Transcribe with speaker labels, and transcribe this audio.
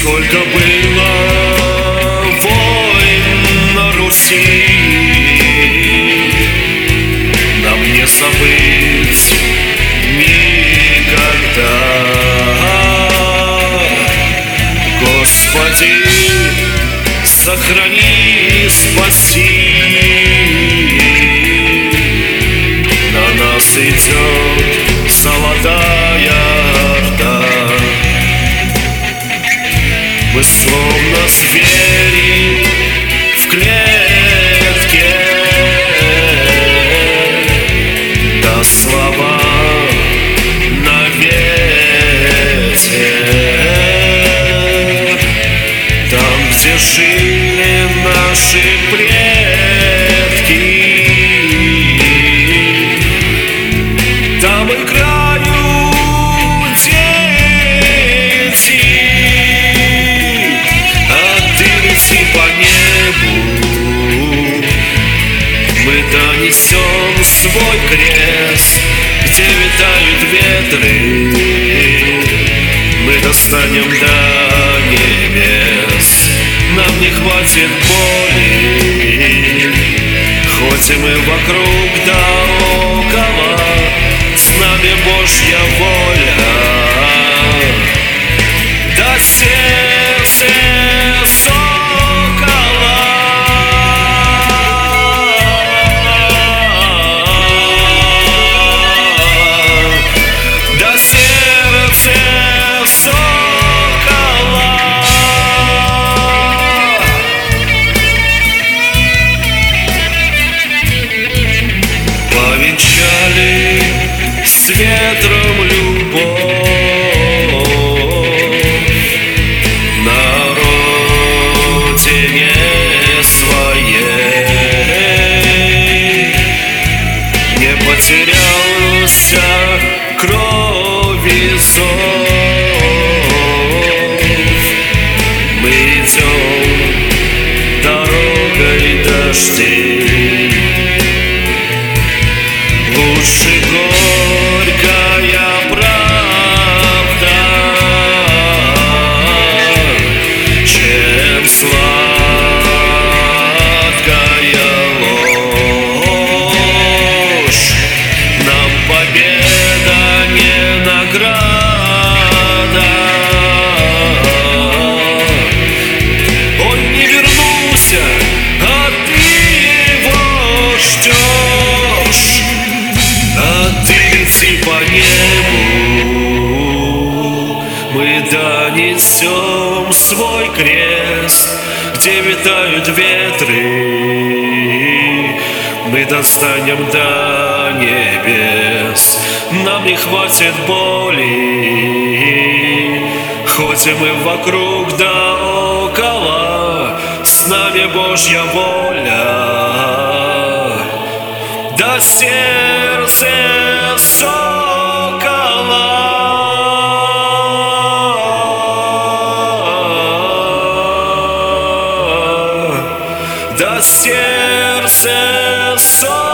Speaker 1: Сколько было войн на Руси, нам не забыть никогда. Господи, сохрани, спаси. На нас идет золотая орда. Мы словно звери в клетке, да слова на ветер. Там, где жили наши предки, там играют дети. По небу мы донесем свой крест, где витают ветры. Мы достанем до небес. Нам не хватит боли, хоть и мы вокруг да около. С нами Божья воля. Да сердце с ветром любовь на родине своей. Не потерялся крови зов. Мы идем дорогой дождей. Лучше горькая правда, чем сладкая ложь. Нам победа не награда. Он не вернулся, а ты его ждешь. А ты лети по небу, мы донесем свой крест, где витают ветры. Мы достанем до небес. Нам не хватит боли, хоть и мы вокруг да около. С нами Божья воля. Да сердце сокола, да сердце сокола.